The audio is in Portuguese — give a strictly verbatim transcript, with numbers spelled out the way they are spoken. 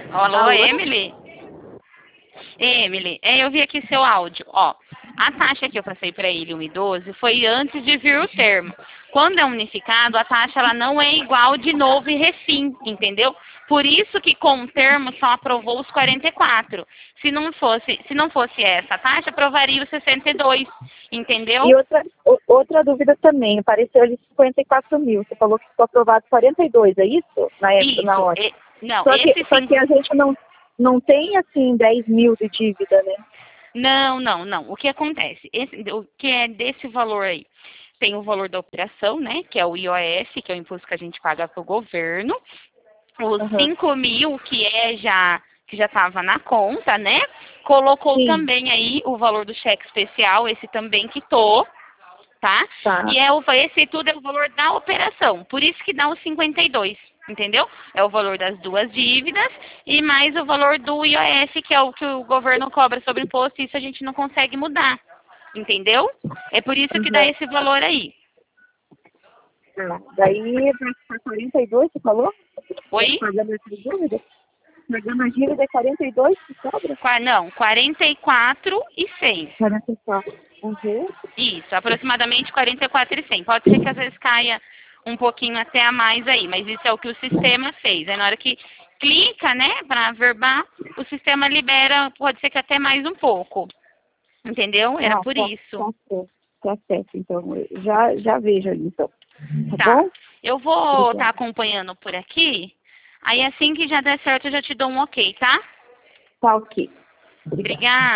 Alô, Alô? Emily? Emily, é, eu vi aqui seu áudio. Ó, a taxa que eu passei para ele, um e doze, foi antes de vir o termo. Quando é unificado, a taxa ela não é igual de novo e refim, entendeu? Por isso que com o termo só aprovou os quarenta e quatro. Se não fosse, se não fosse essa taxa, aprovaria os sessenta e dois, entendeu? E outra, o- outra dúvida também, apareceu ali cinquenta e quatro mil. Você falou que ficou aprovado quarenta e dois, é isso? Na época, na Isso. hora. E, não, Só que, esse só sim. que a gente não, não tem, assim, dez mil de dívida, né? Não, não, não. O que acontece? Esse, o que é desse valor aí? Tem o valor da operação, né? Que é o I O F, que é o imposto que a gente paga para o governo. Os Aham. cinco mil, que é já que já estava na conta, né? Colocou Sim, também aí o valor do cheque especial, esse também quitou, tá? tá. E é o, esse tudo é o valor da operação. Por isso que dá os cinquenta e dois, entendeu? É o valor das duas dívidas e mais o valor do I O F, que é o que o governo cobra sobre o imposto, e isso a gente não consegue mudar, entendeu? É por isso que dá Uhum. esse valor aí. Tá. Daí vai ficar quarenta e dois, você falou? Oi? Pagando essa dívida? Pagando a dívida é quarenta e dois que sobra? Qua- Não, quarenta e quatro e cem. quarenta e quatro. Uhum. Isso, aproximadamente quarenta e quatro e cem. Pode ser que às vezes caia um pouquinho até a mais aí, mas isso é o que o sistema fez. Aí na hora que clica, né, para averbar, o sistema libera, pode ser que até mais um pouco. Entendeu? Era Ah, por tá, isso. tá certo. Tá certo, então. Eu Já, já vejo ali, então. Tá Tá. bom? Eu vou estar Obrigada. acompanhando por aqui. Aí assim que já der certo, eu já te dou um ok, tá? Tá ok. Obrigada. Obrigada.